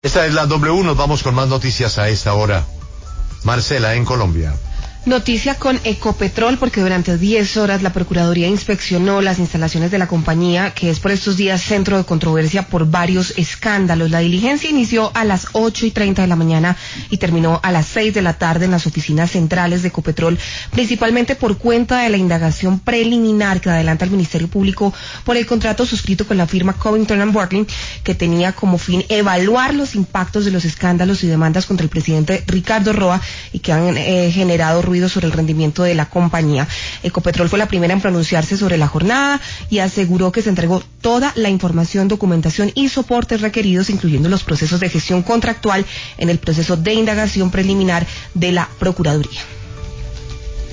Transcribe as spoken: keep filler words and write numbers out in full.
Esta es la W, nos vamos con más noticias a esta hora. Marcela, en Colombia. Noticia con Ecopetrol, porque durante diez horas la Procuraduría inspeccionó las instalaciones de la compañía, que es por estos días centro de controversia por varios escándalos. La diligencia inició a las ocho y treinta de la mañana y terminó a las seis de la tarde en las oficinas centrales de Ecopetrol, principalmente por cuenta de la indagación preliminar que adelanta el Ministerio Público por el contrato suscrito con la firma Covington and Burling, que tenía como fin evaluar los impactos de los escándalos y demandas contra el presidente Ricardo Roa y que han eh, generado ruido sobre el rendimiento de la compañía. Ecopetrol fue la primera en pronunciarse sobre la jornada y aseguró que se entregó toda la información, documentación y soportes requeridos, incluyendo los procesos de gestión contractual en el proceso de indagación preliminar de la Procuraduría.